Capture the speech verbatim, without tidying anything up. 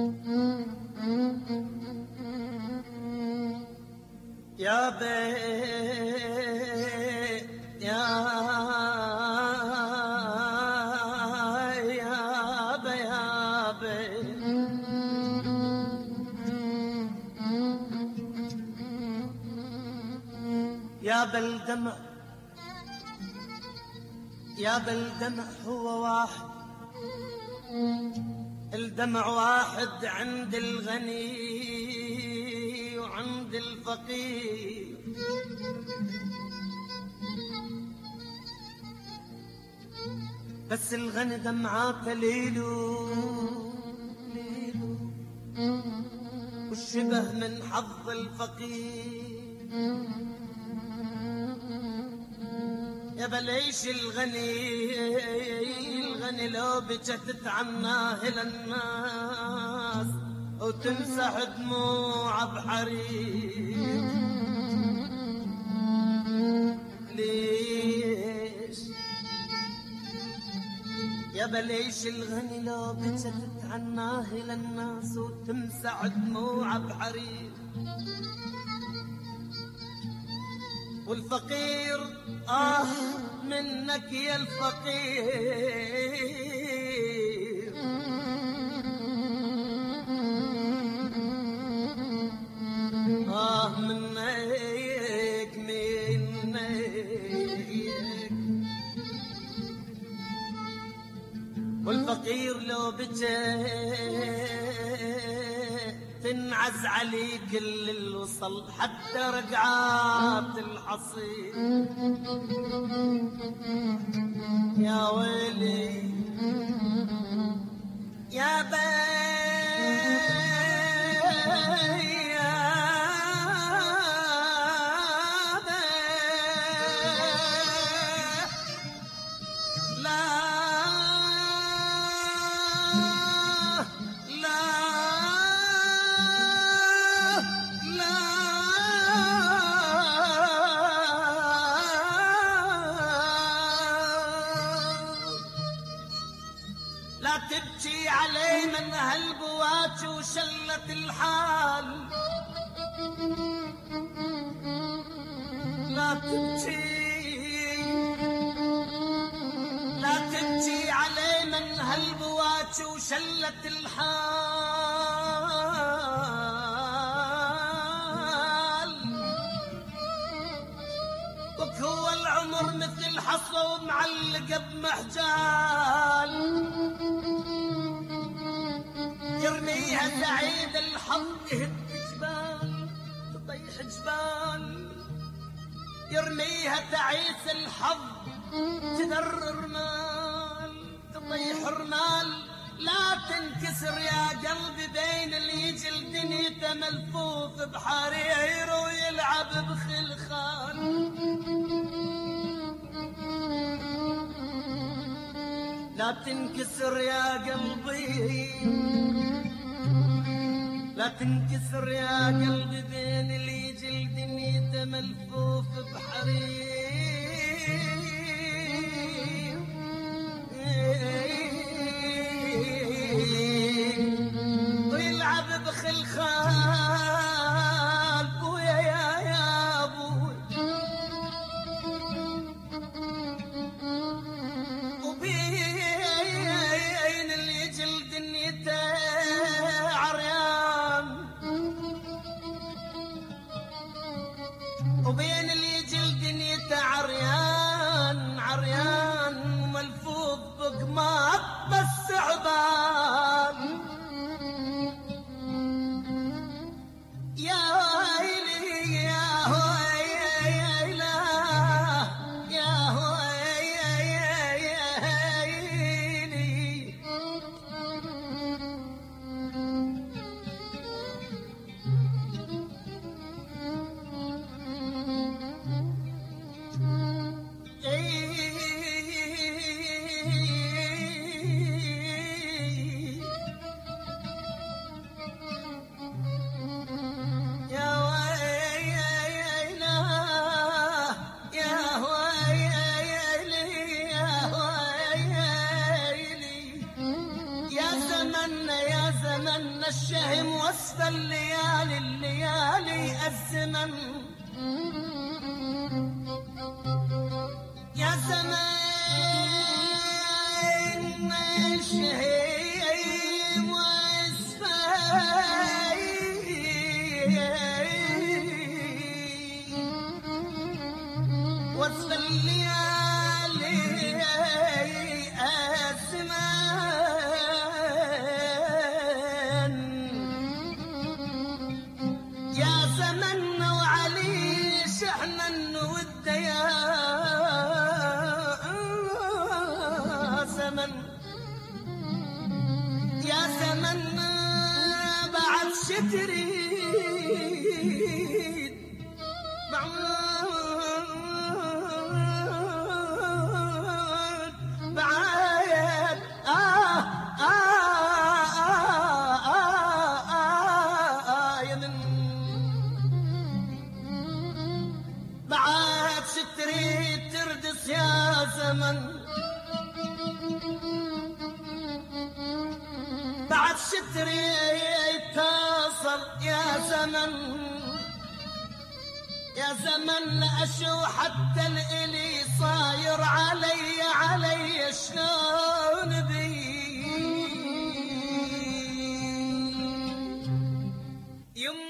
يا بيت يا يا بي يا بي يا بالدمع يا بالدمع هو واحد، الدمع واحد عند الغني وعند الفقير. بس الغني دمعاته ليلو ليلو والشبه من حظ الفقير. يا بليش الغني الغني لو بجت عناه للناس وتمسح دموع بحرير. ليش يا بليش الغني لو بجت عناه للناس وتمسح دموع بحرير. والفقير آه منك يا الفقير، آه منك منك. والفقير لو بجيت تنعز عليه كل الوصل حتى رقعات الحصير. يا ويلي يا بي تبكي علي من هالبوات وشلت الحال. لا تبكي لا تبكي علي من هالبوات وشلت الحال. وهو العمر مثل الحصى ومعلقة بمحجال. يرميها سعيد الحظ يهد جبال تطيح جبال. يرميها تعيس الحظ تذر رمال تطيح رمال. لا تنكسر يا قلبي بين اللي يجي الدنيا ملفوف بحرير ويلعب بخلخال. لا تنكسر يا قلبي لا تنكسر يا قلبي بين اللي يجي الدنيا ملفوف بحرير. ويلعب بخلخال بويا يا يا ابوي. وبين اللي يجي الدنيا عريان. وبين اللي يجي الدنيا عريان عريان ملفوف بقمار. زمن الشهم وسط الليالي الليالي الزمن يا زمان الشهم وسط وسط الليالي الزمان يا زمن وعلي شحنا ود يا زمن يا زمن بعد شتريد بعد بعد آه آه آه آه يا من بعد شتريد تردس يا زمن بعد شتريد تصل يا زمن يا زمن أشو حتى الإلي صاير علي علي شلون بي يم